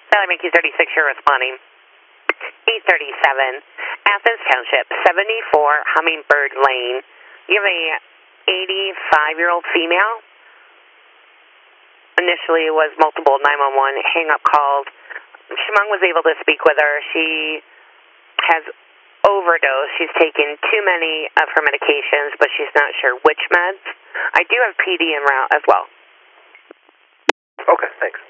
Valley Mickey 36, you're responding. 837, Athens Township, 74 Hummingbird Lane. You have a 85-year-old female. Initially, it was multiple 911 hang-up calls. Shimong was able to speak with her. She has overdosed. She's taken too many of her medications, but she's not sure which meds. I do have PD en route as well. Okay, thanks.